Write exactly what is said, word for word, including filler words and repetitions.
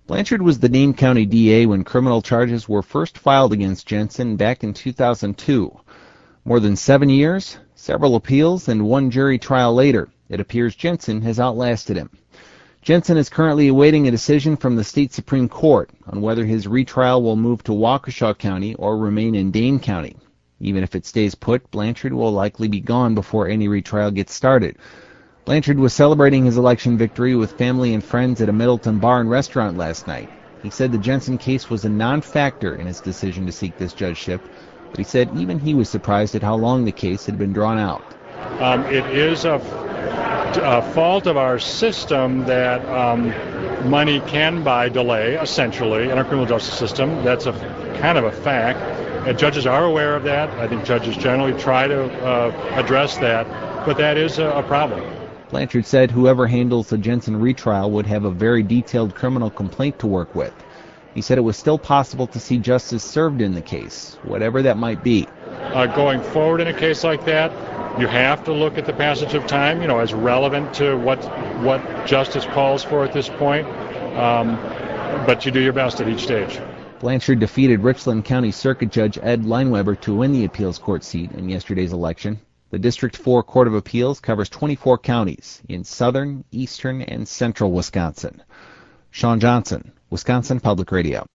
Blanchard was the named county D A when criminal charges were first filed against Jensen back in two thousand two. More than seven years, several appeals, and one jury trial later, it appears Jensen has outlasted him. Jensen is currently awaiting a decision from the state Supreme Court on whether his retrial will move to Waukesha County or remain in Dane County. Even if it stays put, Blanchard will likely be gone before any retrial gets started. Blanchard was celebrating his election victory with family and friends at a Middleton bar and restaurant last night. He said the Jensen case was a non-factor in his decision to seek this judgeship, but he said even he was surprised at how long the case had been drawn out. Um, it is a, a fault of our system that um, money can buy delay, essentially, in our criminal justice system. That's a kind of a fact. And judges are aware of that. I think judges generally try to uh, address that, but that is a, a problem. Blanchard said whoever handles the Jensen retrial would have a very detailed criminal complaint to work with. He said it was still possible to see justice served in the case, whatever that might be. Uh, going forward in a case like that, you have to look at the passage of time, you know, as relevant to what what justice calls for at this point. Um, but you do your best at each stage. Blanchard defeated Richland County Circuit Judge Ed Leinweber to win the appeals court seat in yesterday's election. The District four Court of Appeals covers twenty-four counties in southern, eastern, and central Wisconsin. Sean Johnson, Wisconsin Public Radio.